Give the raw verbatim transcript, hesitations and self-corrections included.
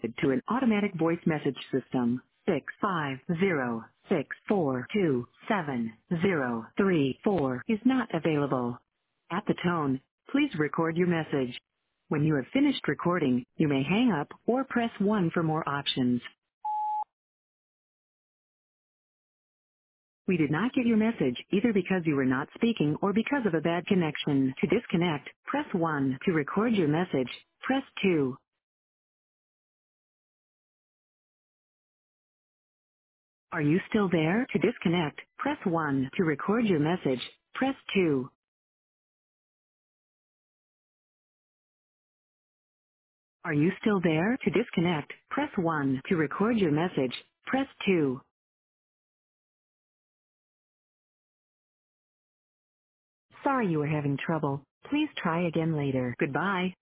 to an automatic voice message system. six five zero six four two seven zero three four is not available. At the tone, please record your message. When you have finished recording, you may hang up or press one for more options. We did not get your message either because you were not speaking or because of a bad connection. To disconnect, press one. To record your message, press two. Are you still there? To disconnect, press one. To record your message, press two. Are you still there? To disconnect, press one. To record your message, press two. Sorry you were having trouble. Please try again later. Goodbye.